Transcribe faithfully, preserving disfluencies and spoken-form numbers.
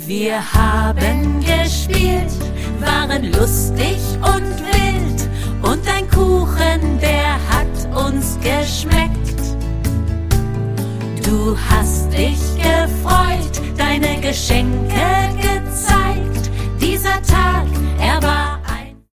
Wir haben gespielt, waren lustig und wild, und ein Kuchen, der hat uns geschmeckt. Du hast dich gefreut, deine Geschenke gezeigt. Dieser Tag, er